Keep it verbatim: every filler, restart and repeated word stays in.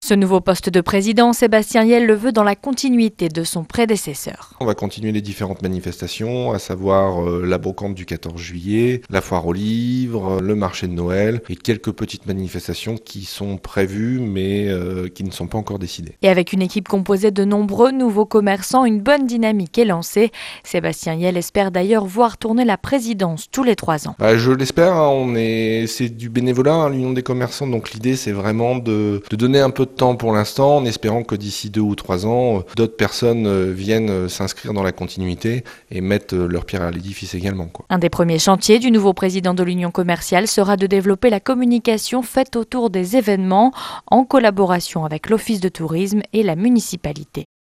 Ce nouveau poste de président, Sébastien Yelle le veut dans la continuité de son prédécesseur. On va continuer les différentes manifestations, à savoir euh, la brocante du quatorze juillet, la foire aux livres, le marché de Noël et quelques petites manifestations qui sont prévues mais euh, qui ne sont pas encore décidées. Et avec une équipe composée de nombreux nouveaux commerçants, une bonne dynamique est lancée. Sébastien Yelle espère d'ailleurs voir tourner la présidence tous les trois ans. Bah, je l'espère, hein, on est, c'est du bénévolat, hein, l'Union des commerçants, donc l'idée c'est vraiment de, de donner un peu de temps pour l'instant, en espérant que d'ici deux ou trois ans, d'autres personnes viennent s'inscrire dans la continuité et mettre leur pierre à l'édifice également, quoi. Un des premiers chantiers du nouveau président de l'Union commerciale sera de développer la communication faite autour des événements en collaboration avec l'Office de tourisme et la municipalité.